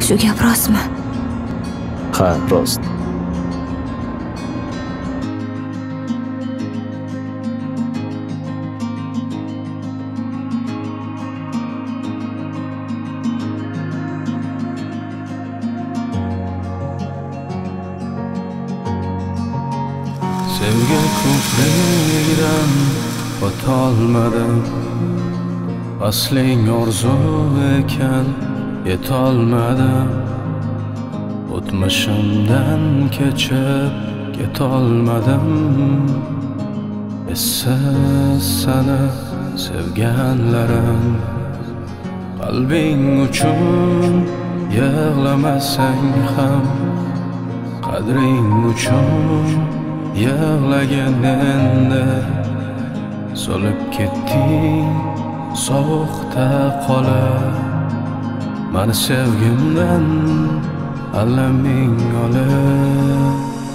Shu gap rostmi? Ha, rost. Sevgi ko'prigidan o'tolmadim. Asling orzu ekan yetolmadim. O'tmishimdan kechib ketolmadim. Essiz seni sevganlarim. Qalbing uchun yig'lamasang ham, qadring uchun yig'lagin endi. Solib ketding sovuqda qolib, mani sevgimdan alaming olib.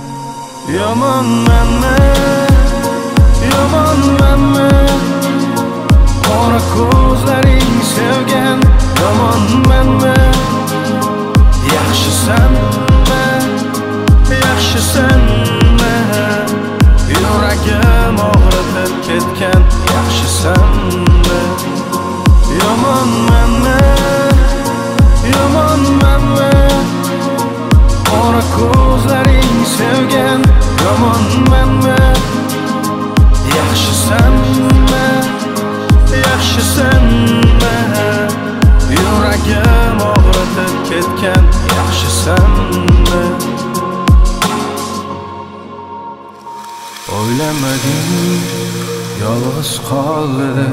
Yomonmanmi qora ko'zlaring sevgan yomonmanmi? Yaxshisanmi yuragim og'ritib ketgan yaxshisanmi? Yomonmanmi qora ko'zlaring sevgan yomonmanmi? Yaxshisanmi yuragim og'ritib ketgan yaxshisanmi? O'ylamadim yolg'iz qoldi,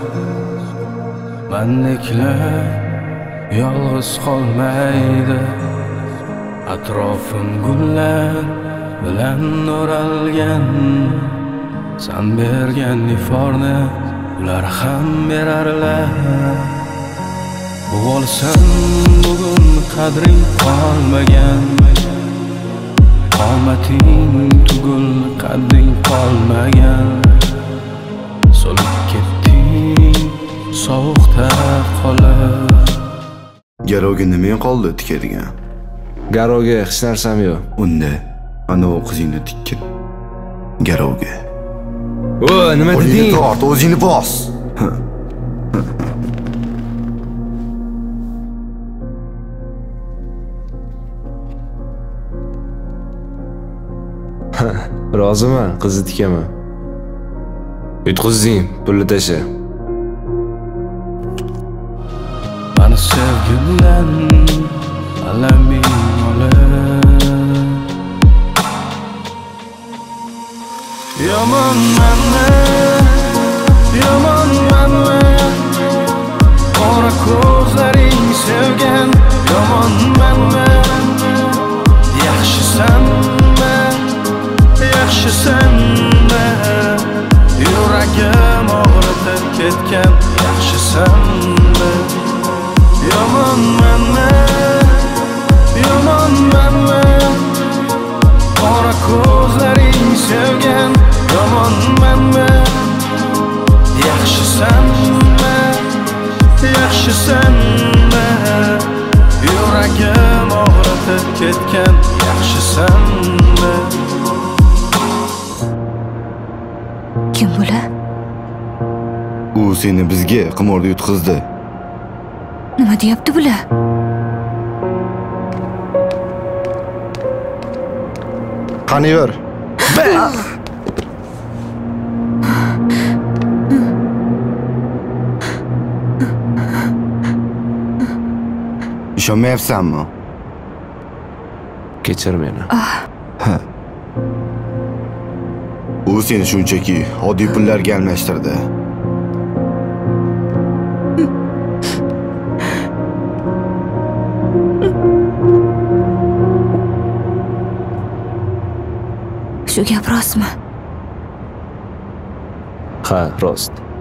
mendeklar yolg'iz qolmaydi. Atrofim gullar bilan o'ralgan, sen bergan iforni ular ham berarlar. Bu olsam bugun qadring qolmagan, qomating tugul qadding qolmagan. Solib ketding sovuqda qolib. Garovga nima qoldi tikadigan? Garovga hech narsam yo'q. Unda ana o qizingni tikkin. Garovga. O, nima deding? O'zingni bos. Roziman, qizni tikaman. Yutqizding, pulni tasha. Mani sevgimdan alaming olib. Yomonmanmi qora ko'zlaring sevgan yomonmanmi? Yaxshisanmi yuragim og'ritib ketgan yaxshisanmi? Yomonmanmi qora ko'zlaring sevgan yomonmanmi? Yaxshisanmi yuragim og'ritib ketgan yaxshisanmi? Kim bular? U seni bizga qimorda yutqizdi. Nima deyapti bular? Qani yur. Ishonmayapsanmi? Kechir meni. U seni shunchaki oddiy pullarga almashtirdi. Shu gap rostmi? Ha, rost.